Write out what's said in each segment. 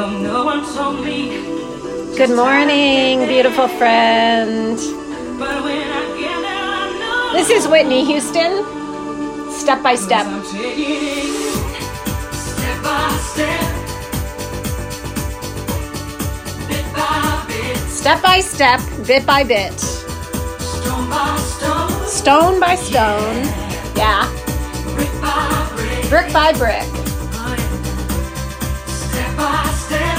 no one told me. Good morning, beautiful friend. But when I get there, I know. This is Whitney Houston, Step by Step. I'm taking it step by step. Bit by bit. Step by step, bit by bit. Stone by stone. Stone by stone. Yeah. Brick by brick. Brick by brick. Step by step.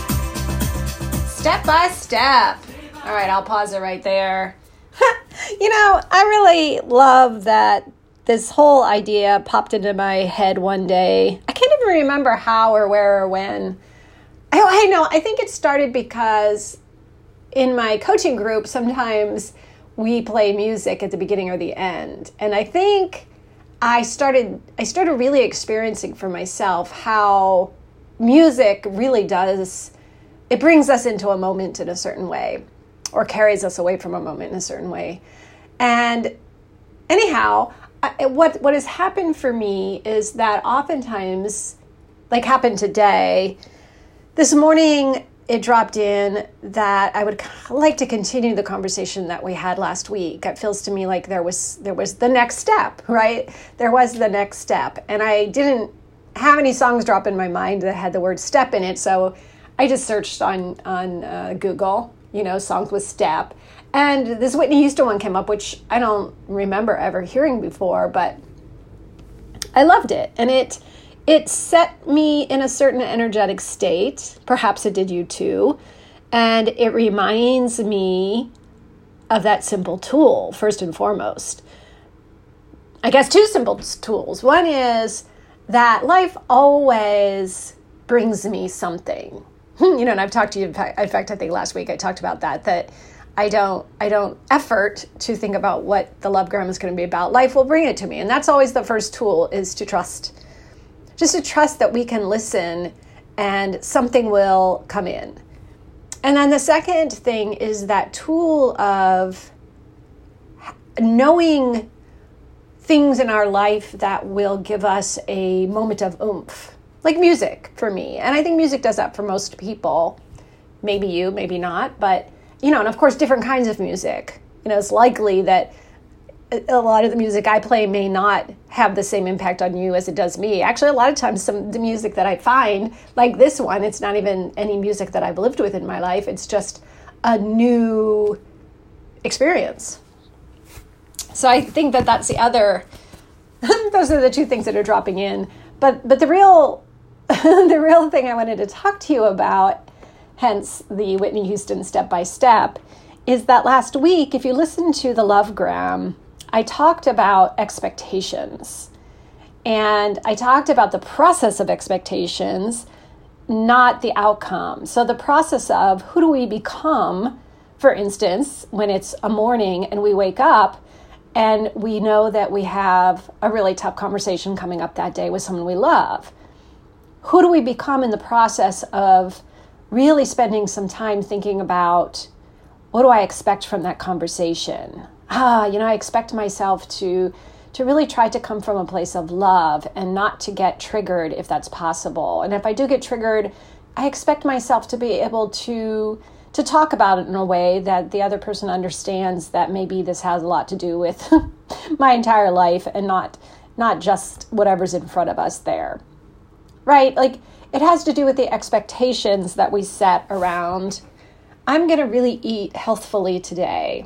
Step by step. All right, I'll pause it right there. I really love that this whole idea popped into my head one day. I can't even remember how or where or when. I know. I think it started because in my coaching group, sometimes we play music at the beginning or the end. And I think I started really experiencing for myself how music really does, it brings us into a moment in a certain way or carries us away from a moment in a certain way. And anyhow, what has happened for me is that oftentimes, like happened today, this morning it dropped in that I would like to continue the conversation that we had last week. It feels to me like there was the next step, right? There was the next step. And I didn't have any songs drop in my mind that had the word step in it. So I just searched on Google, songs with step. And this Whitney Houston one came up, which I don't remember ever hearing before, but I loved it. And it set me in a certain energetic state. Perhaps it did you too. And it reminds me of that simple tool, first and foremost. I guess two simple tools. One is that life always brings me something. And I've talked to you, in fact, I think last week I talked about that I don't effort to think about what the Lovegram is going to be about. Life will bring it to me. And that's always the first tool, is to trust. Just to trust that we can listen and something will come in. And then the second thing is that tool of knowing things in our life that will give us a moment of oomph, like music for me. And I think music does that for most people. Maybe you, maybe not. But, and of course, different kinds of music. It's likely that a lot of the music I play may not have the same impact on you as it does me. Actually, a lot of times the music that I find, like this one, it's not even any music that I've lived with in my life. It's just a new experience. So I think that that's the other, those are the two things that are dropping in. But the real thing I wanted to talk to you about, hence the Whitney Houston Step by Step, is that last week, if you listen to the Lovegram, I talked about expectations, and I talked about the process of expectations, not the outcome. So the process of who do we become, for instance, when it's a morning and we wake up and we know that we have a really tough conversation coming up that day with someone we love. Who do we become in the process of really spending some time thinking about, what do I expect from that conversation? I expect myself to really try to come from a place of love and not to get triggered if that's possible. And if I do get triggered, I expect myself to be able to talk about it in a way that the other person understands that maybe this has a lot to do with my entire life and not just whatever's in front of us there. Right? Like, it has to do with the expectations that we set around, I'm going to really eat healthfully today.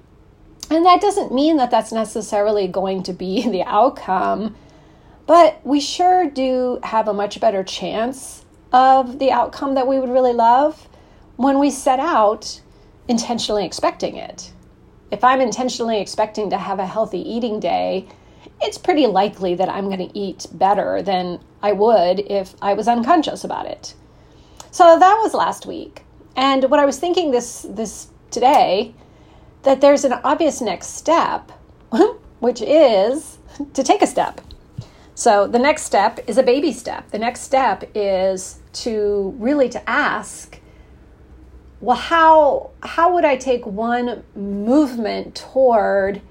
And that doesn't mean that that's necessarily going to be the outcome, but we sure do have a much better chance of the outcome that we would really love when we set out intentionally expecting it. If I'm intentionally expecting to have a healthy eating day, it's pretty likely that I'm going to eat better than I would if I was unconscious about it. So that was last week. And what I was thinking this today, that there's an obvious next step, which is to take a step. So the next step is a baby step. The next step is to ask, well, how would I take one movement toward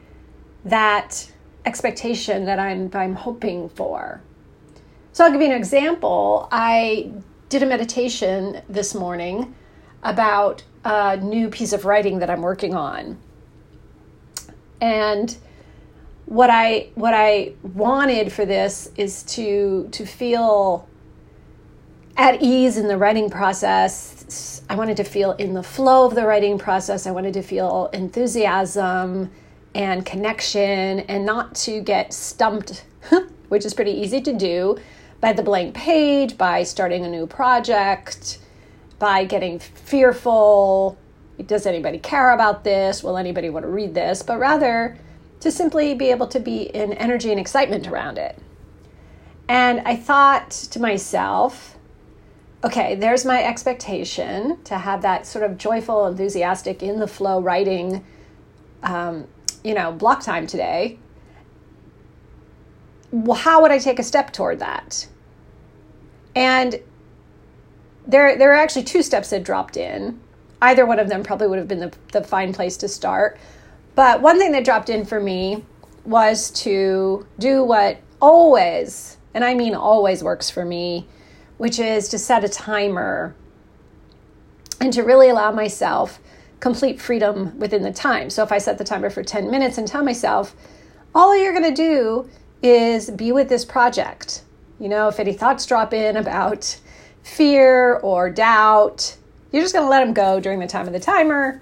that expectation that I'm hoping for? So I'll give you an example. I did a meditation this morning about a new piece of writing that I'm working on. And what I wanted for this is to feel at ease in the writing process. I wanted to feel in the flow of the writing process. I wanted to feel enthusiasm and connection, and not to get stumped, which is pretty easy to do, by the blank page, by starting a new project, by getting fearful. Does anybody care about this? Will anybody want to read this? But rather to simply be able to be in energy and excitement around it. And I thought to myself, okay, there's my expectation to have that sort of joyful, enthusiastic, in the flow writing, block time today. Well, how would I take a step toward that? And there are actually 2 steps that dropped in. Either one of them probably would have been the fine place to start. But one thing that dropped in for me was to do what always, and I mean always, works for me, which is to set a timer and to really allow myself complete freedom within the time. So if I set the timer for 10 minutes and tell myself, all you're going to do is be with this project. If any thoughts drop in about fear or doubt, you're just going to let them go during the time of the timer,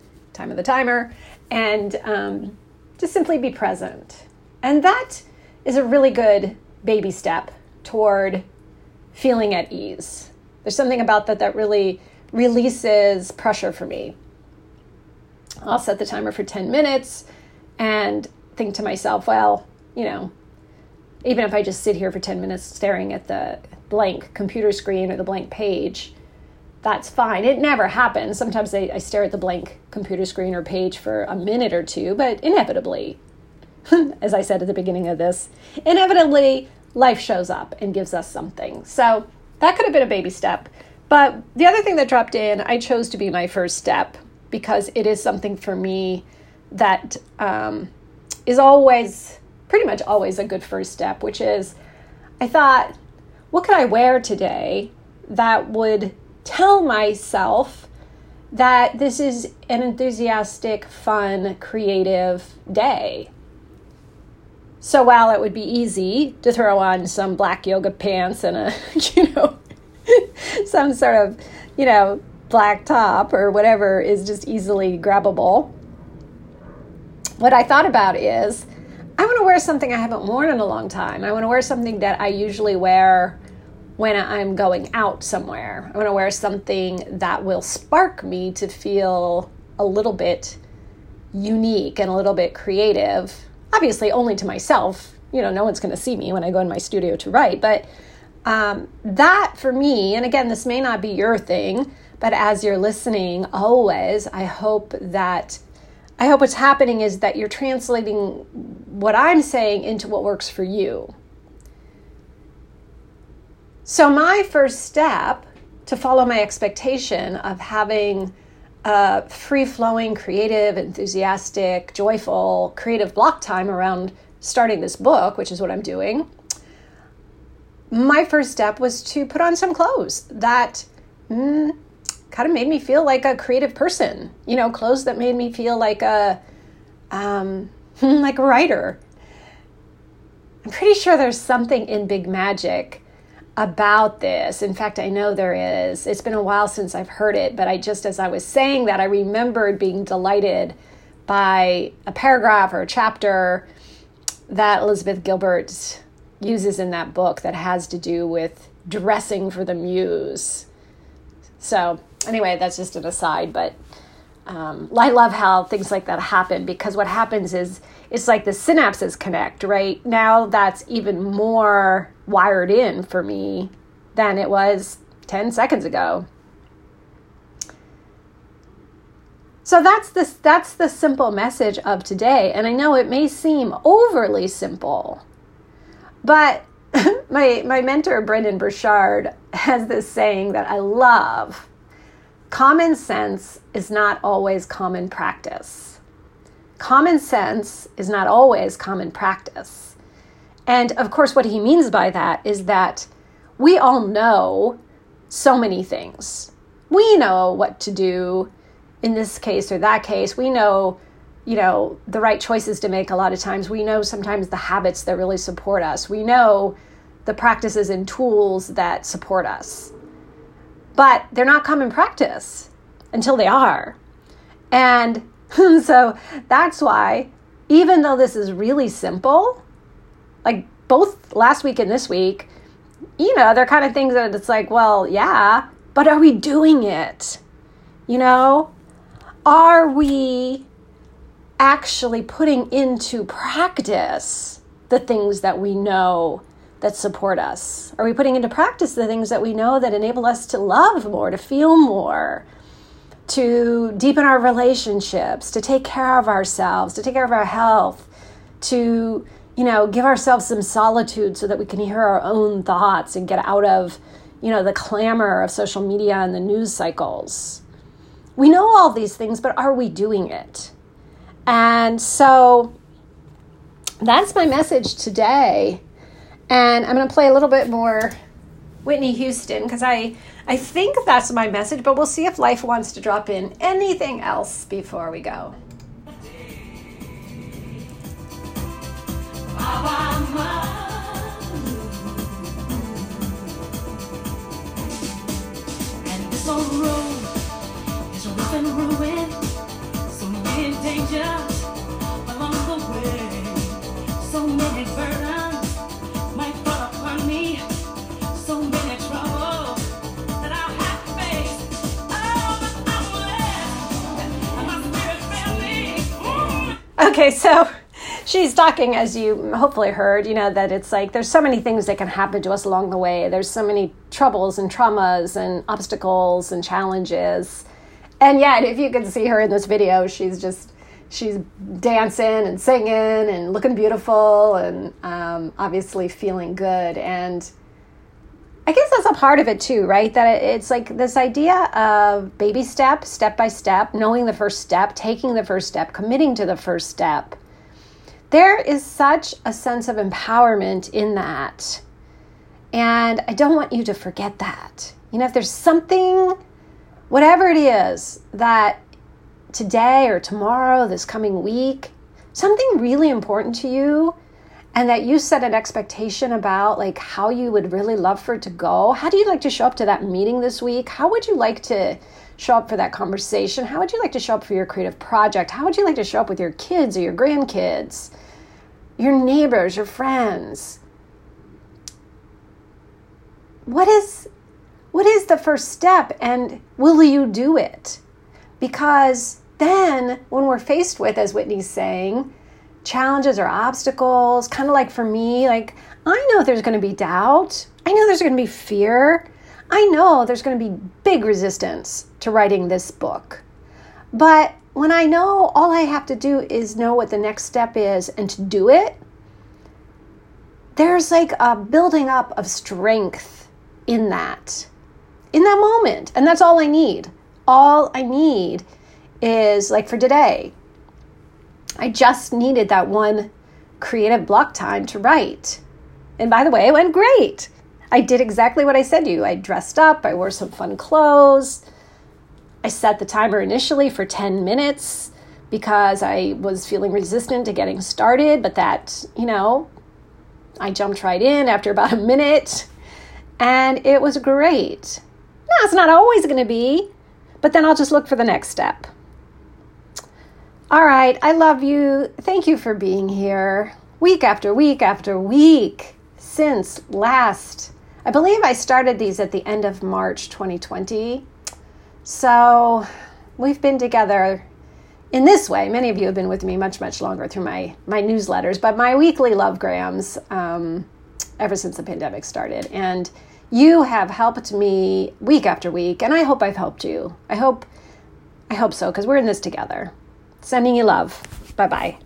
and just simply be present. And that is a really good baby step toward feeling at ease. There's something about that really releases pressure for me. I'll set the timer for 10 minutes and think to myself, well, even if I just sit here for 10 minutes staring at the blank computer screen or the blank page, that's fine. It never happens. Sometimes I stare at the blank computer screen or page for a minute or two, but inevitably, as I said at the beginning of this, inevitably life shows up and gives us something. So that could have been a baby step. But the other thing that dropped in, I chose to be my first step because it is something for me that is always, pretty much always, a good first step, which is, I thought, what could I wear today that would tell myself that this is an enthusiastic, fun, creative day? So while it would be easy to throw on some black yoga pants and a, some sort of, black top or whatever is just easily grabbable, what I thought about is, I want to wear something I haven't worn in a long time. I want to wear something that I usually wear when I'm going out somewhere. I want to wear something that will spark me to feel a little bit unique and a little bit creative. Obviously, only to myself. No one's going to see me when I go in my studio to write. But that for me, and again, this may not be your thing, but as you're listening, always, I hope what's happening is that you're translating what I'm saying into what works for you. So my first step to follow my expectation of having a free-flowing, creative, enthusiastic, joyful, creative block time around starting this book, which is what I'm doing, my first step was to put on some clothes that kind of made me feel like a creative person. Clothes that made me feel like a writer. I'm pretty sure there's something in Big Magic about this. In fact, I know there is. It's been a while since I've heard it, but as I was saying that, I remembered being delighted by a paragraph or a chapter that Elizabeth Gilbert uses in that book that has to do with dressing for the muse. So anyway, that's just an aside, but I love how things like that happen, because what happens is it's like the synapses connect, right? Now that's even more wired in for me than it was 10 seconds ago. So that's the simple message of today. And I know it may seem overly simple, but my mentor, Brendon Burchard, has this saying that I love. Common sense is not always common practice. Common sense is not always common practice. And of course, what he means by that is that we all know so many things. We know what to do in this case or that case. We know, the right choices to make a lot of times. We know sometimes the habits that really support us. We know the practices and tools that support us. But they're not common practice until they are. And so that's why, even though this is really simple, like both last week and this week, they're kind of things that it's like, well, yeah, but are we doing it? Are we actually putting into practice the things that we know that support us? Are we putting into practice the things that we know that enable us to love more, to feel more, to deepen our relationships, to take care of ourselves, to take care of our health, to, give ourselves some solitude so that we can hear our own thoughts and get out of, the clamor of social media and the news cycles? We know all these things, but are we doing it? And so that's my message today. And I'm going to play a little bit more Whitney Houston because I think that's my message, but we'll see if life wants to drop in anything else before we go. And this old road is rough and ruined, so many dangers along the way, so many burdens might fall upon me, so many troubles that I'll have to face. Oh, but I'm blessed, and my spirit felt me. Okay, so she's talking, as you hopefully heard, that it's like there's so many things that can happen to us along the way. There's so many troubles and traumas and obstacles and challenges. And yet, if you can see her in this video, she's dancing and singing and looking beautiful and obviously feeling good. And I guess that's a part of it too, right? That it's like this idea of baby step by step, knowing the first step, taking the first step, committing to the first step. There is such a sense of empowerment in that. And I don't want you to forget that. If there's something, whatever it is, that today or tomorrow, this coming week, something really important to you, and that you set an expectation about like how you would really love for it to go. How do you like to show up to that meeting this week? How would you like to show up for that conversation? How would you like to show up for your creative project? How would you like to show up with your kids or your grandkids, your neighbors, your friends? What is the first step, and will you do it? Because then when we're faced with, as Whitney's saying, challenges or obstacles, kind of like for me, like I know there's going to be doubt. I know there's going to be fear. I know there's going to be big resistance to writing this book. But when I know all I have to do is know what the next step is and to do it, there's like a building up of strength in that moment. And that's all I need. All I need is, like for today, I just needed that one creative block time to write. And by the way, it went great. I did exactly what I said to you. I dressed up, I wore some fun clothes. I set the timer initially for 10 minutes because I was feeling resistant to getting started, but that, I jumped right in after about a minute and it was great. No, it's not always going to be, but then I'll just look for the next step. All right, I love you. Thank you for being here week after week after week since last. I believe I started these at the end of March 2020. So we've been together in this way. Many of you have been with me much, much longer through my newsletters, but my weekly Lovegrams ever since the pandemic started. And you have helped me week after week, and I hope I've helped you. I hope so, because we're in this together. Sending you love. Bye-bye.